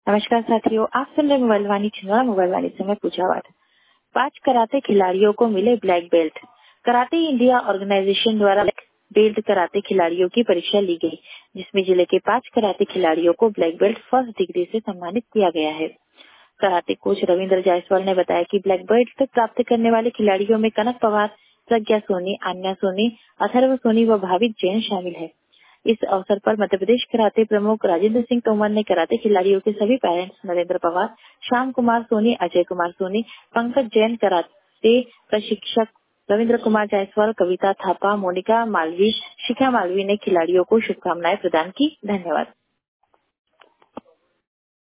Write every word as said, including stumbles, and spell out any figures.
नमस्कार साथियों, आप सुन रहे मोबाइल वाणी छिंदवाड़ा मोबाइल वाणी से मैं पूजा वाट। पांच कराते खिलाड़ियों को मिले black belt. Karate India organisation द्वारा ब्लैक बेल्ट कराते खिलाड़ियों की परीक्षा ली गई, जिसमें जिले के पांच कराते खिलाड़ियों को ब्लैक बेल्ट फर्स्ट डिग्री से सम्मानित किया गया है। कराटे कोच रविंद्र जायसवाल ने बताया कि ब्लैक बेल्ट तक प्राप्त करने वाले खिलाड़ियों में कनक पवार, प्रज्ञा सोनी, आन्या सोनी, अथर्व सोनी व भाविक जैन शामिल है। इस अवसर पर मध्य प्रदेश कराटे प्रमुख राजेंद्र सिंह तोमर ने कराटे खिलाड़ियों के सभी पेरेंट्स नरेंद्र पवार, श्याम कुमार सोनी, अजय कुमार सोनी, पंकज जैन, कराटे प्रशिक्षक रविंद्र कुमार जायसवाल, कविता थापा, मोनिका मालवी, शिखा मालवी ने खिलाड़ियों को शुभकामनाएं प्रदान की। धन्यवाद।